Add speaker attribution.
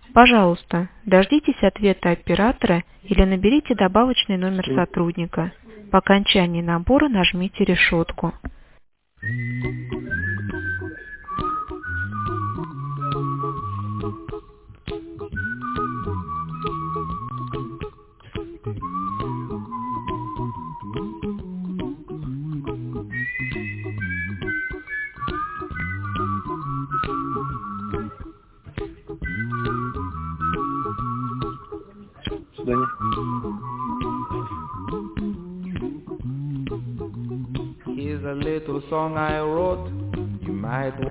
Speaker 1: Пожалуйста, дождитесь ответа оператора или наберите добавочный номер сотрудника. По окончании набора нажмите решетку.
Speaker 2: Here's a little song I wrote. You might